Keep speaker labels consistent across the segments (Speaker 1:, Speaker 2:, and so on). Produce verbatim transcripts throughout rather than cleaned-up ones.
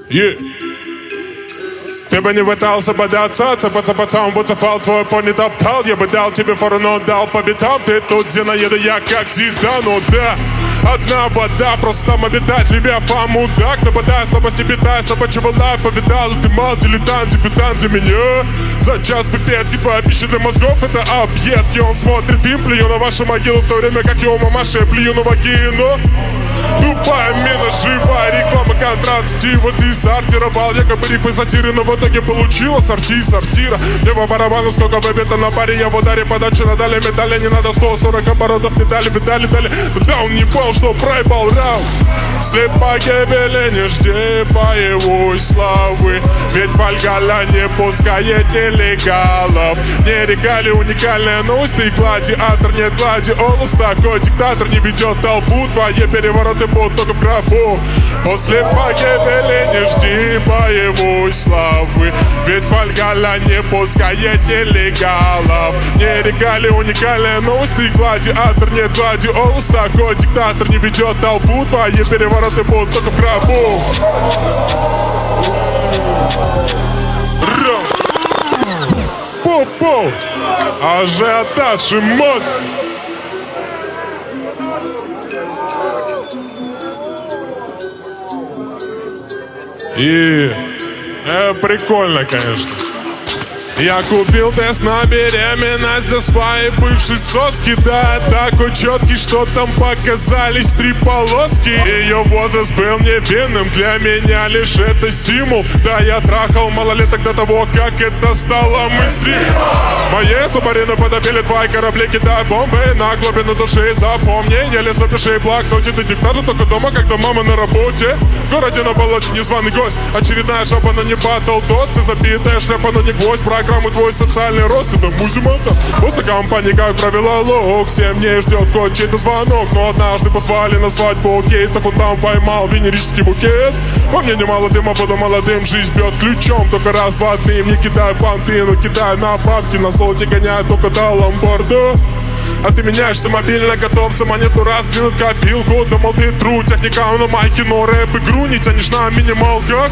Speaker 1: Yeah. Ты бы не пытался бы доцаться, пацан, буцефал твой пони топтал. Я бы дал тебе фору, но дал по битам. Ты тут Зинаида, я как Зидан, ну да. Одна вода, просто там обитать, левиафан, мудак. Нападай, слабости питай, собачьего лайф повидал. Ты мал, дилетант, дебютант для меня. За час пипетки, твоя пища для мозгов, это объект. И он смотрит фильм, плюю на вашу могилу, в то время как его мамаша, я плюю на вагину. Тупая мина, живая реклама, контрацептива. Ты сортировал якобы рифы сатиры, но в итоге получила сорти сортира. Мне по барабану, сколько выбито на паре, я в ударе подачи надали медали. Не надо сто сорок оборотов, медали, медали, дали. Да он не понял, что проебал раунд. Слеп погибели, не жди боевой славы. Ведь Вальгалля не пускает нелегалов. Не регали, уникальная новость. Ты гладиатор, нет гладиолус. Такой диктатор не ведет толпу. Твои перевороты будут только в гробу. После погибели не жди боевой славы. Ведь Вальгалля не пускает нелегалов. Не регали, уникальная новость. Ты гладиатор, нет гладиолус. Такой диктатор не ведет толпу. Твои перевороты будут только в гробу. Пу-пу. Ажиотаж эмоций. И э, прикольно, конечно. Я купил тест на беременность для своей бывшей соски. Да, такой четкий, что там показались три полоски. Ее возраст был невинным, для меня лишь это стимул. Да, я трахал малолеток до того, как это стало мейнстрим. Моей субмарины потопили твои корабли, кидая бомбы на глубину души. Запомни, еле запиши блокноте. Ты диктатор только дома, когда мама на работе. В городе на болоте незваный гость. Очередная жопа, но не батл тост. Ты забитая шляпа, но не гвоздь. Программу твой социальный рост, это музымата. После компании, как правило, лог. Семь дней ждет код чей-то звонок. Но однажды позвали на свадьбу, окей. Так он там поймал венерический букет. Во мне немало дыма, буду молодым. Жизнь бьет ключом, только разводным. Не кидай понты, но кидай на бабки. На золоте гоняет только до ломбарда. А ты меняешься мобильно, готов за монету раздвинуть копилку. Думал, ты тру, техника на майке, но рэп игру не тянешь на минималках.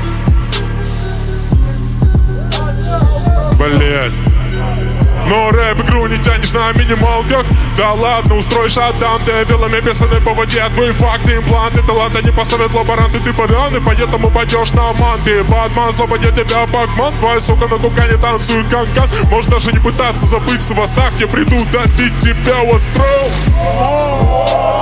Speaker 1: Блять. Но рэп игру не тянешь на минималках. Да ладно, устроишь отдам. Ты вилами писаны по воде, твои факты, импланты. Таланты не поставят лаборанты, ты подан. И поэтому пойдешь на манты. Батман слободит тебя, Бакман. Твоя сука на кукане танцует канкан. Можешь даже не пытаться забыть в хвостах. Я приду добить тебя, остров.